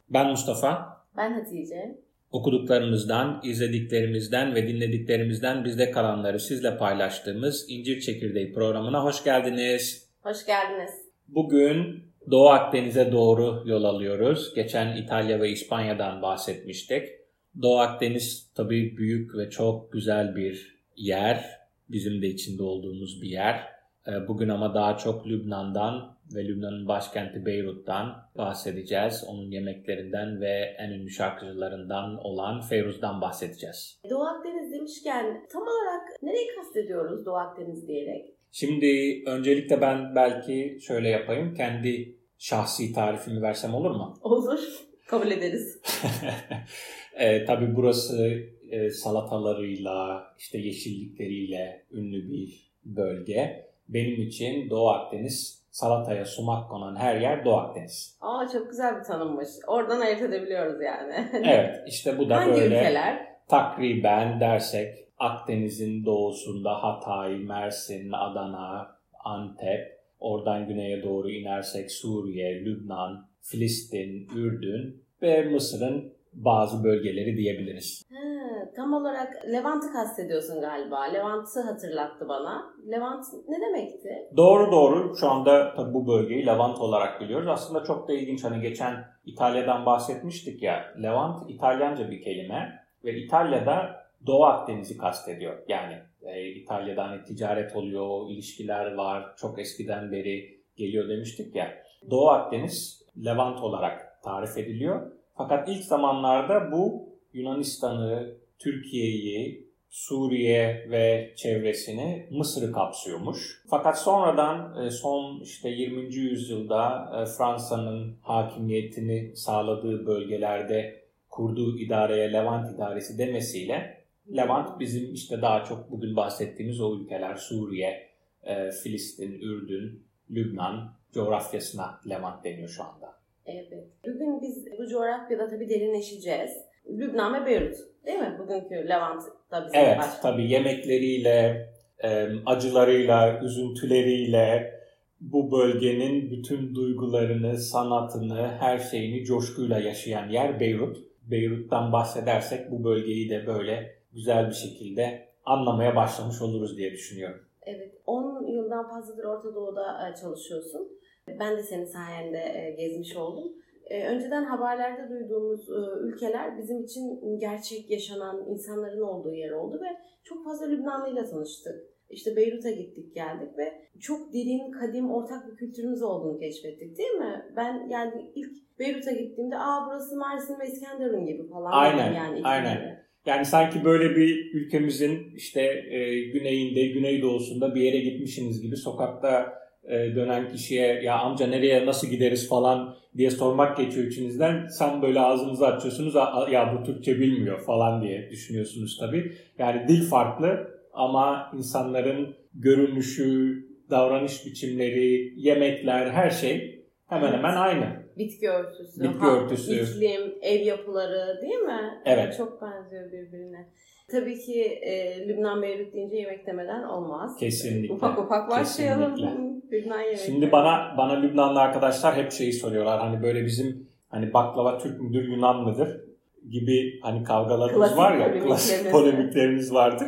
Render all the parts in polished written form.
Ben Mustafa. Ben Hatice. Okuduklarımızdan, izlediklerimizden ve dinlediklerimizden bizde kalanları sizle paylaştığımız İncir Çekirdeği programına hoş geldiniz. Hoş geldiniz. Bugün Doğu Akdeniz'e doğru yol alıyoruz. Geçen İtalya ve İspanya'dan bahsetmiştik. Doğu Akdeniz tabii büyük ve çok güzel bir yer. Bizim de içinde olduğumuz bir yer. Bugün ama daha çok Lübnan'dan ve Lübnan'ın başkenti Beyrut'tan bahsedeceğiz. Onun yemeklerinden ve en ünlü şarkıcılarından olan Feyruz'dan bahsedeceğiz. Doğu Akdeniz demişken tam olarak nereyi kastediyoruz Doğu Akdeniz diyerek? Şimdi öncelikle ben belki şöyle yapayım. Kendi şahsi tarifimi versem olur mu? Olur. Kabul ederiz. Tabii burası salatalarıyla, işte yeşillikleriyle ünlü bir bölge. Benim için Doğu Akdeniz, salataya sumak konan her yer Doğu Akdeniz. Çok güzel bir tanımmış. Oradan ayırt edebiliyoruz yani. Evet, işte bu da hangi böyle ülkeler? Takriben dersek Akdeniz'in doğusunda Hatay, Mersin, Adana, Antep, oradan güneye doğru inersek Suriye, Lübnan, Filistin, Ürdün ve Mısır'ın bazı bölgeleri diyebiliriz. Tam olarak Levant'ı kastediyorsun galiba. Levant'ı hatırlattı bana. Levant ne demekti? Doğru. Şu anda tabii bu bölgeyi Levant olarak biliyoruz. Aslında çok da ilginç. Hani geçen İtalya'dan bahsetmiştik ya. Levant İtalyanca bir kelime ve İtalya'da Doğu Akdeniz'i kastediyor. Yani İtalya'da hani ticaret oluyor, ilişkiler var. Çok eskiden beri geliyor demiştik ya. Doğu Akdeniz Levant olarak tarif ediliyor. Fakat ilk zamanlarda bu Yunanistan'ı, Türkiye'yi, Suriye ve çevresini, Mısır'ı kapsıyormuş. Fakat sonradan son 20. yüzyılda Fransa'nın hakimiyetini sağladığı bölgelerde kurduğu idareye Levant İdaresi demesiyle Levant bizim daha çok bugün bahsettiğimiz o ülkeler Suriye, Filistin, Ürdün, Lübnan coğrafyasına Levant deniyor şu anda. Evet. Bugün biz bu coğrafyada tabii derinleşeceğiz. Lübnan ve Beyrut değil mi? Bugünkü Levant'ta bizim Evet, tabii yemekleriyle, acılarıyla, üzüntüleriyle bu bölgenin bütün duygularını, sanatını, her şeyini coşkuyla yaşayan yer Beyrut. Beyrut'tan bahsedersek bu bölgeyi de böyle güzel bir şekilde anlamaya başlamış oluruz diye düşünüyorum. Evet, 10 yıldan fazladır Orta Doğu'da çalışıyorsun. Ben de senin sayende gezmiş oldum. Önceden haberlerde duyduğumuz ülkeler bizim için gerçek yaşanan insanların olduğu yer oldu ve çok fazla Lübnanlı'yla tanıştık. Beyrut'a gittik geldik ve çok derin, kadim, ortak bir kültürümüz olduğunu keşfettik değil mi? Ben yani ilk Beyrut'a gittiğimde burası Mersin ve İskenderun gibi falan. Aynen. Yani sanki böyle bir ülkemizin güneyinde, güneydoğusunda bir yere gitmişsiniz gibi sokakta dönen kişiye ya amca nereye nasıl gideriz falan diye sormak geçiyor içinizden. Sen böyle ağzınızı açıyorsunuz ya bu Türkçe bilmiyor falan diye düşünüyorsunuz tabii. Yani dil farklı ama insanların görünüşü, davranış biçimleri, yemekler her şey hemen hemen aynı. Bitki örtüsü, iklim, ev yapıları değil mi? Evet. Çok benziyor birbirine. Tabii ki Lübnan Beyrut deyince yemek demeden olmaz. Kesinlikle. Ufak başlayalım. Lübnan yemekleri. Şimdi bana Lübnanlı arkadaşlar hep şeyi soruyorlar. Hani böyle bizim baklava Türk müdür Yunan mıdır gibi kavgalarımız var ya. Klasik polemiklerimiz vardır.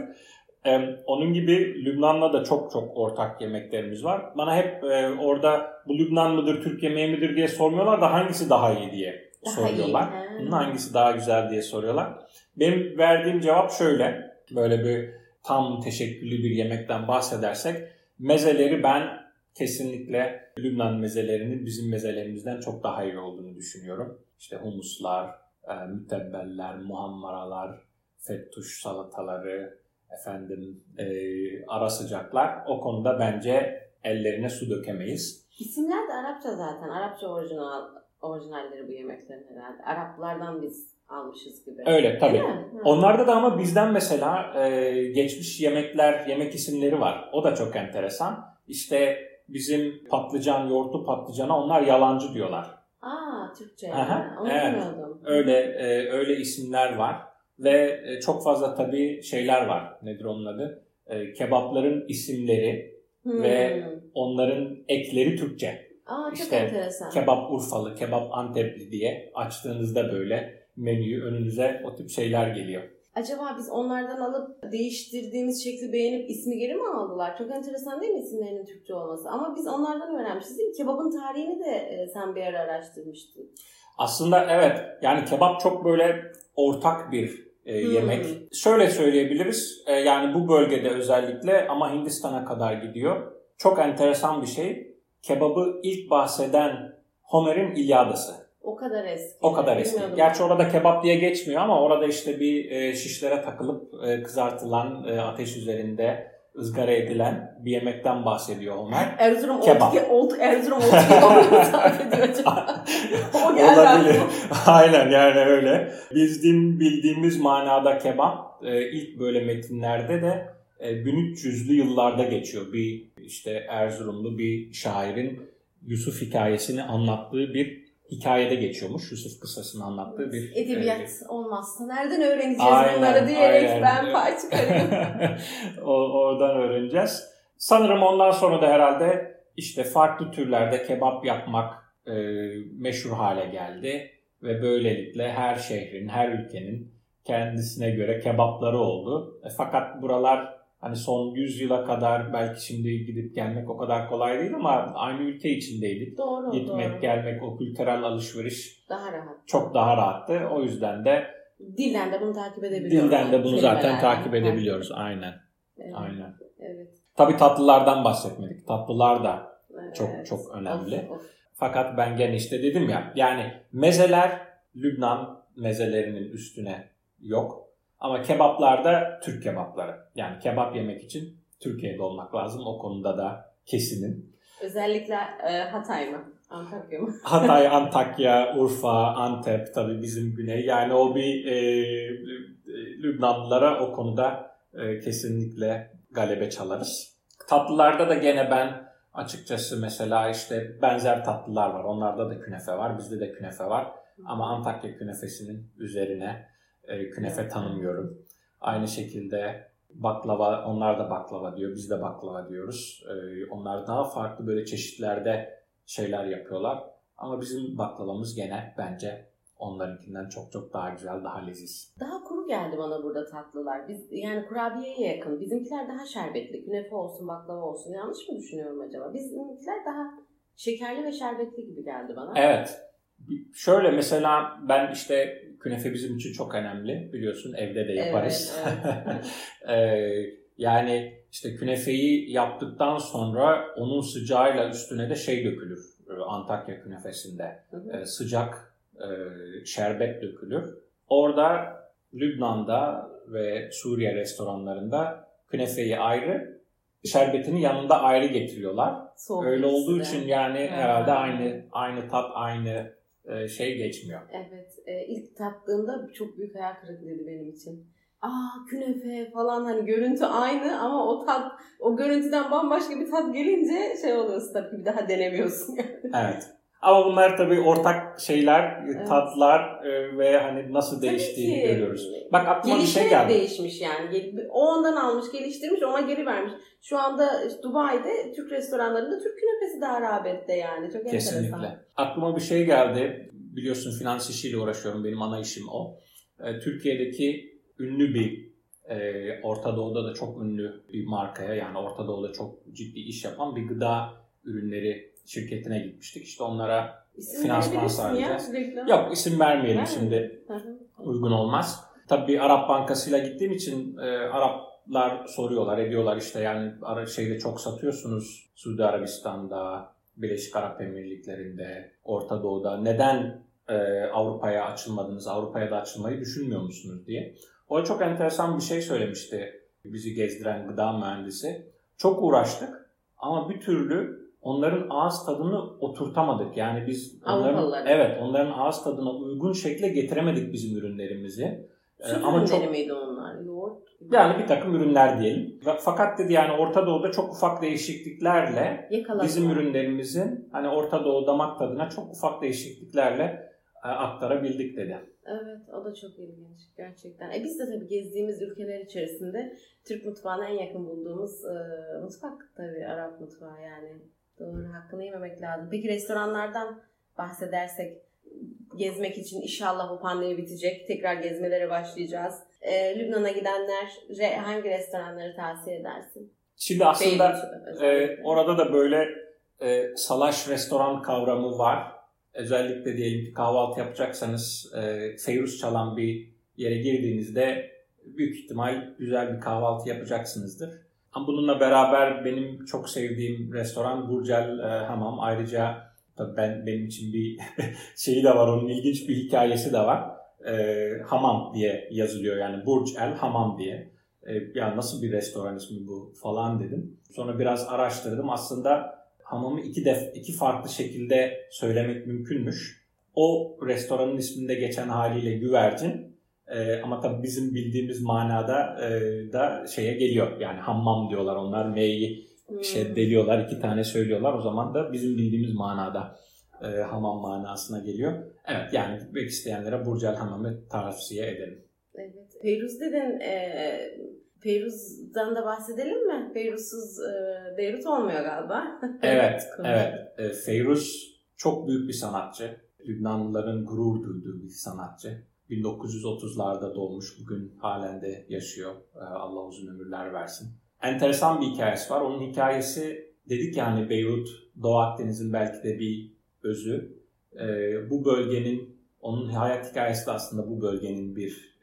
Onun gibi Lübnan'la da çok çok ortak yemeklerimiz var. Bana hep orada bu Lübnan mıdır, Türk yemeği midir diye sormuyorlar da hangisi daha iyi diye soruyorlar. Hangisi daha güzel diye soruyorlar. Benim verdiğim cevap şöyle. Böyle bir tam teşekküllü bir yemekten bahsedersek mezeleri ben kesinlikle Lübnan mezelerinin bizim mezelerimizden çok daha iyi olduğunu düşünüyorum. Humuslar, mütebbeller, muhammaralar, fettuş salataları, ara sıcaklar. O konuda bence ellerine su dökemeyiz. İsimler de Arapça zaten. Arapça orijinalleri bu yemeklerin herhalde. Araplardan biz almışız gibi. Öyle tabii. Onlarda da ama bizden mesela geçmiş yemek isimleri var. O da çok enteresan. Bizim patlıcan, yoğurtlu patlıcana onlar yalancı diyorlar. Türkçe. Onu bilmiyordum. Öyle isimler var. Ve çok fazla tabii şeyler var. Nedir onun adı? Kebapların isimleri ve onların ekleri Türkçe. Çok İşte enteresan. kebap Urfalı, kebap Antepli diye açtığınızda böyle menüyü önünüze o tip şeyler geliyor. Acaba biz onlardan alıp değiştirdiğimiz şekli beğenip ismi geri mi aldılar? Çok enteresan değil mi isimlerinin Türkçe olması? Ama biz onlardan öğrenmişiz değil mi? Kebabın tarihini de sen bir ara araştırmıştın. Aslında evet, yani kebap çok böyle ortak bir yemek. Şöyle söyleyebiliriz, yani bu bölgede özellikle ama Hindistan'a kadar gidiyor. Çok enteresan bir şey. Kebabı ilk bahseden Homer'in İlyadası. O kadar eski. O kadar eski. Gerçi orada kebap diye geçmiyor ama orada işte bir şişlere takılıp kızartılan, ateş üzerinde ızgara edilen bir yemekten bahsediyor Homer. Erzurum kebap. Erzurum oldu tarif ediyor acaba. O geldi olabilir. Aynen, yani öyle. Bildiğimiz manada kebap ilk böyle metinlerde de 1300'lü yıllarda geçiyor. Bir işte Erzurumlu bir şairin Yusuf hikayesini anlattığı bir hikayede geçiyormuş. Yusuf kıssasını anlattığı bir... Edebiyat olmazsa nereden öğreneceğiz bunları diyerek ben pay çıkarıyorum. Oradan öğreneceğiz. Sanırım ondan sonra da herhalde işte farklı türlerde kebap yapmak meşhur hale geldi. Ve böylelikle her şehrin, her ülkenin kendisine göre kebapları oldu. Fakat buralar hani son 100 yıla kadar belki şimdi gidip gelmek o kadar kolay değil ama aynı ülke içindeydik. Doğru, Gitmek, gelmek, o kültürel alışveriş daha rahat. Çok daha rahattı. O yüzden de dilden de bunu takip edebiliyoruz. Dilden de bunu zaten takip edebiliyoruz. Aynen. Evet. Aynen. Evet. Tabii tatlılardan bahsetmedik. Tatlılar da çok Evet. çok önemli. Of. Fakat ben gene işte dedim ya, yani mezeler Lübnan mezelerinin üstüne yok. Ama kebaplar da Türk kebapları. Yani kebap yemek için Türkiye'de olmak lazım. O konuda da kesinim. Özellikle Hatay mı? Antakya mı? Hatay, Antakya, Urfa, Antep tabii bizim güney. Yani o bir Lübnanlılara o konuda kesinlikle galebe çalarız. Tatlılarda da gene ben açıkçası mesela işte benzer tatlılar var. Onlarda da künefe var. Bizde de künefe var. Ama Antakya künefesinin üzerine künefe tanımıyorum. Aynı şekilde baklava, onlar da baklava diyor. Biz de baklava diyoruz. Onlar daha farklı böyle çeşitlerde şeyler yapıyorlar. Ama bizim baklavamız gene bence onlarınkinden çok çok daha güzel, daha leziz. Daha kuru geldi bana burada tatlılar. Biz yani kurabiyeye yakın. Bizimkiler daha şerbetli. Künefe olsun, baklava olsun. Yanlış mı düşünüyorum acaba? Bizimkiler daha şekerli ve şerbetli gibi geldi bana. Evet. Şöyle mesela ben işte künefe bizim için çok önemli. Biliyorsun evde de yaparız. Evet. Yani işte künefeyi yaptıktan sonra onun sıcağıyla üstüne de şey dökülür. Antakya künefesinde sıcak şerbet dökülür. Orada Lübnan'da ve Suriye restoranlarında künefeyi ayrı, şerbetini yanında ayrı getiriyorlar. Soğuk öyle olduğu için yani herhalde aynı tat, aynı şey geçmiyor. Evet. İlk tattığımda çok büyük hayal kırıklığıydı benim için. Künefe falan, hani görüntü aynı ama o görüntüden bambaşka bir tat gelince şey oluyorsun tabii, bir daha denemiyorsun yani. Evet. Ama bunlar tabii ortak şeyler, tatlar ve hani nasıl değiştiğini görüyoruz. Bak aklıma bir şey geldi. Değişmiş yani. O ondan almış, geliştirmiş, ona geri vermiş. Şu anda Dubai'de Türk restoranlarında Türk künefesi daha rağbette yani. Çok kesinlikle. Enteresan. Aklıma bir şey geldi. Biliyorsun finans işiyle uğraşıyorum. Benim ana işim o. Türkiye'deki ünlü bir Orta Doğu'da da çok ünlü bir markaya, yani Orta Doğu'da çok ciddi iş yapan bir gıda ürünleri şirketine gitmiştik. İşte onlara finansman sağlayacağız. Yok, isim vermeyelim şimdi. Uygun olmaz. Tabii Arap Bankası'yla gittiğim için Araplar soruyorlar, ediyorlar işte yani şeyde çok satıyorsunuz Suudi Arabistan'da, Birleşik Arap Emirlikleri'nde, Orta Doğu'da. Neden Avrupa'ya açılmadınız, Avrupa'ya da açılmayı düşünmüyor musunuz diye. O çok enteresan bir şey söylemişti bizi gezdiren gıda mühendisi. Çok uğraştık ama bir türlü onların ağız tadını oturtamadık. Yani biz onların ağız tadına uygun şekilde getiremedik bizim ürünlerimizi. Süt ürünleri miydi onlar? Yoğurt? Yani bir takım ürünler diyelim. Fakat dedi yani Orta Doğu'da çok ufak değişikliklerle bizim ürünlerimizin hani Orta Doğu damak tadına çok ufak değişikliklerle aktarabildik dedi. Evet, o da çok ilginç gerçekten. Biz de tabii gezdiğimiz ülkeler içerisinde Türk mutfağına en yakın bulduğumuz mutfak tabii Arap mutfağı yani. Doğru, hakkını yememek lazım. Peki restoranlardan bahsedersek, gezmek için inşallah bu pandemi bitecek. Tekrar gezmelere başlayacağız. Lübnan'a gidenlere hangi restoranları tavsiye edersin? Şimdi aslında orada da böyle salaş restoran kavramı var. Özellikle diyelim ki kahvaltı yapacaksanız feyruz çalan bir yere girdiğinizde büyük ihtimal güzel bir kahvaltı yapacaksınızdır. Ama bununla beraber benim çok sevdiğim restoran Burj El Hamam. Ayrıca tabii benim için bir şeyi de var, onun ilginç bir hikayesi de var. Hamam diye yazılıyor, yani Burj El Hamam diye. Ya nasıl bir restoran ismi bu falan dedim. Sonra biraz araştırdım. Aslında hamamı iki farklı şekilde söylemek mümkünmüş. O restoranın isminde geçen haliyle güvercin. Ama tabii bizim bildiğimiz manada da şeye geliyor. Yani hammam diyorlar onlar. M'yi deliyorlar, 2 tane söylüyorlar. O zaman da bizim bildiğimiz manada hamam manasına geliyor. Evet, yani gitmek isteyenlere Burj El Hamam'ı tavsiye ederim. Evet. Feyruz dedin. Feyruz'dan da bahsedelim mi? Feyruz'suz Beyrut olmuyor galiba. Evet. Feyruz çok büyük bir sanatçı. Lübnanlıların gurur duyduğu bir sanatçı. 1930'larda doğmuş, bugün halen de yaşıyor. Allah uzun ömürler versin. Enteresan bir hikayesi var. Onun hikayesi, dedik ya hani Beyrut, Doğu Akdeniz'in belki de bir özü. Bu bölgenin, onun hayat hikayesi de aslında bu bölgenin bir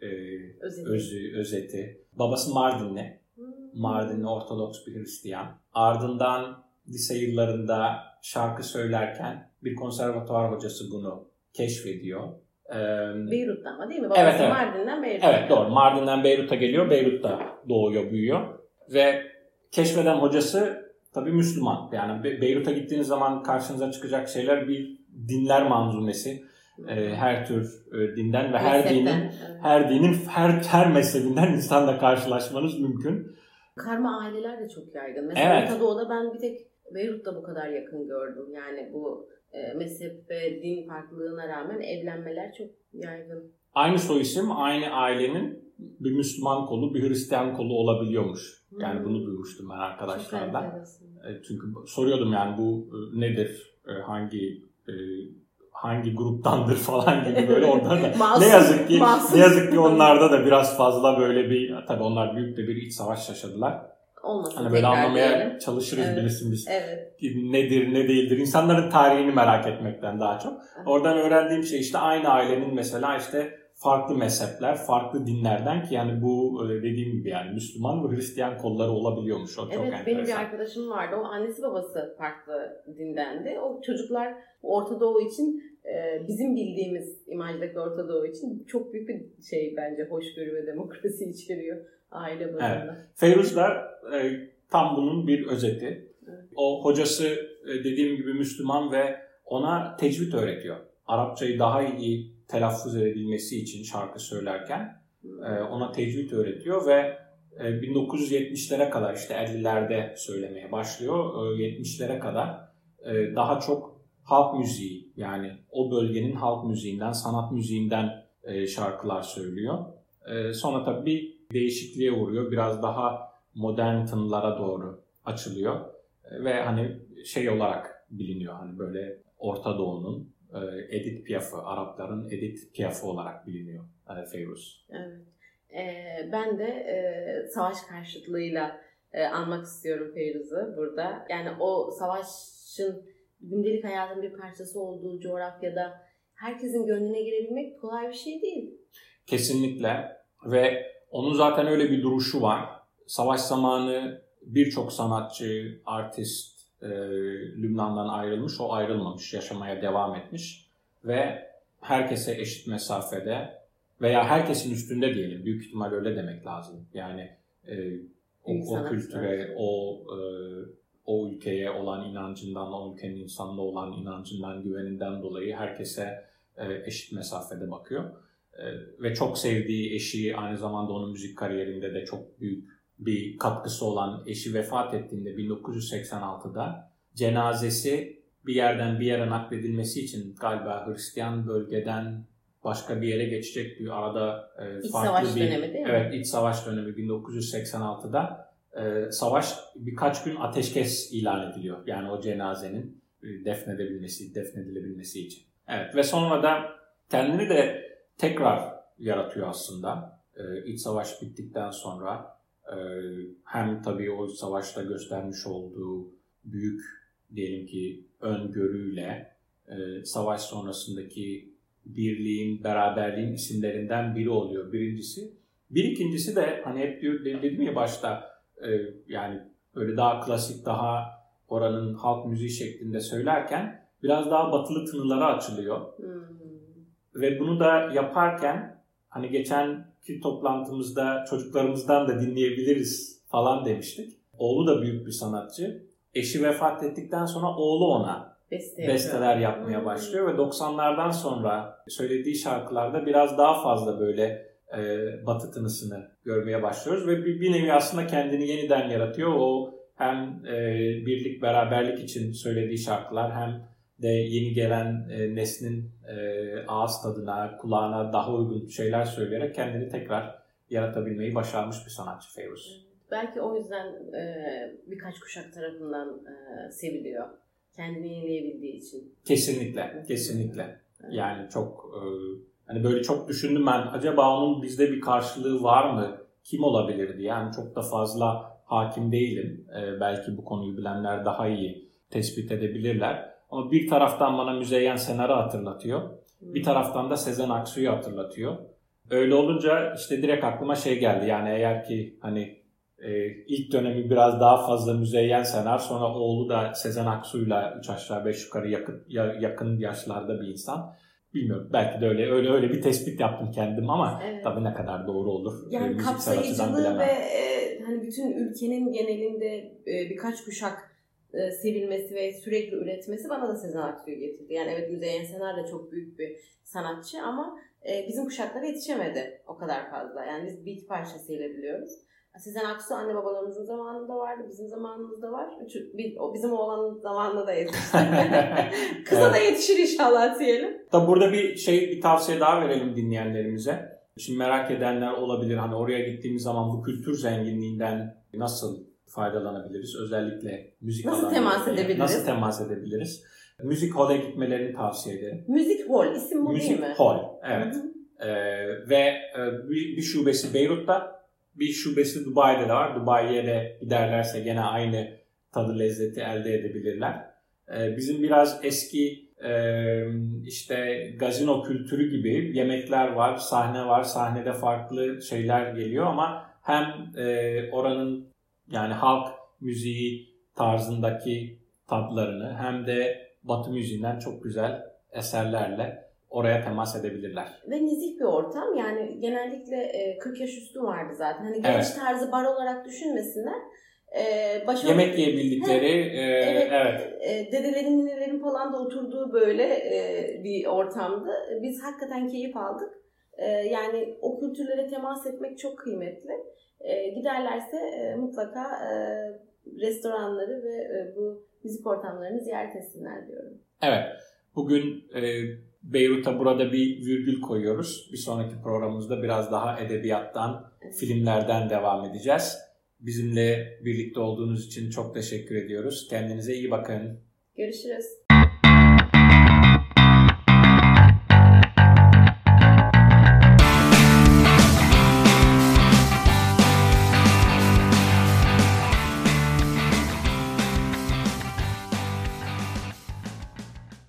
özeti. Babası Mardinli. Mardinli Ortodoks bir Hristiyan. Ardından lise yıllarında şarkı söylerken bir konservatuvar hocası bunu keşfediyor. Beyrut'ta ama değil mi? Babası evet. Mardin'den Beyrut'a. Evet, doğru. Mardin'den Beyrut'a geliyor. Beyrut'ta doğuyor, büyüyor. Ve keşfeden hocası tabii Müslüman. Yani Beyrut'a gittiğiniz zaman karşınıza çıkacak şeyler bir dinler manzumesi. Her tür dinden ve her dinin her mezhebinden insanla karşılaşmanız mümkün. Karma aileler de çok yaygın. Mesela Orta Doğu'da ben bir tek Beyrut'ta bu kadar yakın gördüm. Yani bu mezhep ve din farklılığına rağmen evlenmeler çok yaygın. Aynı soy isim, aynı ailenin bir Müslüman kolu, bir Hristiyan kolu olabiliyormuş. Yani bunu duymuştum ben arkadaşlardan. Çünkü soruyordum yani bu nedir, hangi gruptandır falan gibi böyle oradan da. ne yazık ki onlarda da biraz fazla böyle bir, tabii onlar büyük de bir iç savaş yaşadılar. Olmasın, hani böyle anlamaya diyelim. Çalışırız bilirsin biz. Evet. Nedir, ne değildir. İnsanların tarihini merak etmekten daha çok. Oradan öğrendiğim şey işte aynı ailenin mesela işte farklı mezhepler, farklı dinlerden ki yani bu dediğim gibi yani Müslüman ve Hristiyan kolları olabiliyormuş. O çok enteresan. Benim bir arkadaşım vardı. O annesi babası farklı dindendi. O çocuklar Orta Doğu için bizim bildiğimiz imajdaki Orta Doğu için çok büyük bir şey bence, hoşgörü ve demokrasi içeriyor aile bazında. Evet. Feyruz da tam bunun bir özeti. Evet. O hocası dediğim gibi Müslüman ve ona tecvid öğretiyor. Arapçayı daha iyi telaffuz edebilmesi için şarkı söylerken ona tecvid öğretiyor ve 1970'lere kadar işte 50'lerde söylemeye başlıyor. 70'lere kadar daha çok halk müziği, yani o bölgenin halk müziğinden, sanat müziğinden şarkılar söylüyor. Sonra tabii bir değişikliğe uğruyor. Biraz daha modern tınılara doğru açılıyor. Ve hani şey olarak biliniyor, hani böyle Orta Doğu'nun Edith Piaf'ı, Arapların Edith Piaf'ı olarak biliniyor Feyruz. Evet. Ben de savaş karşıtlığıyla anmak istiyorum Feyruz'u burada. Yani o savaşın gündelik hayatın bir parçası olduğu coğrafyada herkesin gönlüne girebilmek kolay bir şey değil. Kesinlikle. Ve onun zaten öyle bir duruşu var. Savaş zamanı birçok sanatçı, artist Lübnan'dan ayrılmış, o ayrılmamış, yaşamaya devam etmiş ve herkese eşit mesafede veya herkesin üstünde diyelim, büyük ihtimal öyle demek lazım. Yani o kültüre, o ülkeye olan inancından, o ülkenin insanına olan inancından, güveninden dolayı herkese eşit mesafede bakıyor. Ve çok sevdiği eşi, aynı zamanda onun müzik kariyerinde de çok büyük bir katkısı olan eşi vefat ettiğinde 1986'da cenazesi bir yerden bir yere nakledilmesi için galiba Hristiyan bölgeden başka bir yere geçecek bir arada farklı bir dönemi değil mi? Evet, iç savaş dönemi 1986'da savaş birkaç gün ateşkes ilan ediliyor. Yani o cenazenin defnedilebilmesi için. Evet ve sonra da kendini de tekrar yaratıyor aslında. İç savaş bittikten sonra hem tabii o savaşta göstermiş olduğu büyük diyelim ki öngörüyle savaş sonrasındaki birliğin, beraberliğin isimlerinden biri oluyor birincisi. İkincisi de hani hep dedim ya başta yani böyle daha klasik, daha oranın halk müziği şeklinde söylerken biraz daha batılı tınılara açılıyor. Ve bunu da yaparken hani geçenki toplantımızda çocuklarımızdan da dinleyebiliriz falan demiştik. Oğlu da büyük bir sanatçı. Eşi vefat ettikten sonra oğlu ona besteler yapmaya başlıyor ve 90'lardan sonra söylediği şarkılarda biraz daha fazla böyle batı tınısını görmeye başlıyoruz ve bir nevi aslında kendini yeniden yaratıyor. O hem birlik, beraberlik için söylediği şarkılar hem de yeni gelen neslin ağız tadına, kulağına daha uygun şeyler söyleyerek kendini tekrar yaratabilmeyi başarmış bir sanatçı Feyruz. Belki o yüzden birkaç kuşak tarafından seviliyor. Kendini yenileyebildiği için. Kesinlikle. Yani çok hani böyle çok düşündüm ben. Acaba onun bizde bir karşılığı var mı? Kim olabilirdi? Yani çok da fazla hakim değilim. Belki bu konuyu bilenler daha iyi tespit edebilirler. Ama bir taraftan bana Müzeyyen Senar'ı hatırlatıyor. Bir taraftan da Sezen Aksu'yu hatırlatıyor. Öyle olunca işte direkt aklıma şey geldi. Yani eğer ki hani ilk dönemi biraz daha fazla Müzeyyen Senar, sonra oğlu da Sezen Aksu'yla 3 aşağı 5 yukarı yakın yaşlarda bir insan. Bilmiyorum. Belki de öyle bir tespit yaptım kendim ama tabii ne kadar doğru olur. Yani kapsayıcılığı ve hani bütün ülkenin genelinde birkaç kuşak sevilmesi ve sürekli üretmesi bana da Sezen Aksu'yu getirdi. Yani evet Müzeyyen Senar da çok büyük bir sanatçı ama bizim kuşaklara yetişemedi o kadar fazla. Yani biz bir iki parçasıyla biliyoruz. Sezen Aksu anne babalarımızın zamanında vardı, bizim zamanımızda var. Bizim oğlanın zamanında da yetişti. Kısa da yetişir inşallah diyelim. Tabi burada bir tavsiye daha verelim dinleyenlerimize. Şimdi merak edenler olabilir. Hani oraya gittiğimiz zaman bu kültür zenginliğinden nasıl faydalanabiliriz? Özellikle müzik alanında. Nasıl temas edebiliriz? Müzik hall'e gitmelerini tavsiye ederim. Müzik hall, isim bu değil mi? Müzik hall, evet. Ve bir şubesi Beyrut'ta, bir şubesi Dubai'de de var. Dubai'ye de giderlerse gene aynı tadı lezzeti elde edebilirler. Bizim biraz eski işte gazino kültürü gibi yemekler var, sahne var. Sahnede farklı şeyler geliyor ama hem oranın yani halk müziği tarzındaki tatlarını hem de Batı müziğinden çok güzel eserlerle oraya temas edebilirler. Ve nezih bir ortam. Yani genellikle 40 yaş üstü vardı zaten. Hani genç tarzı bar olarak düşünmesinler. Yemek yiyebildikleri, evet. Dedelerin, ninelerin falan da oturduğu böyle bir ortamdı. Biz hakikaten keyif aldık. Yani o kültürlere temas etmek çok kıymetli. Giderlerse mutlaka restoranları ve bu müzik ortamlarını ziyaret etsinler diyorum. Evet. Bugün Beyrut'a burada bir virgül koyuyoruz. Bir sonraki programımızda biraz daha edebiyattan, filmlerden devam edeceğiz. Bizimle birlikte olduğunuz için çok teşekkür ediyoruz. Kendinize iyi bakın. Görüşürüz.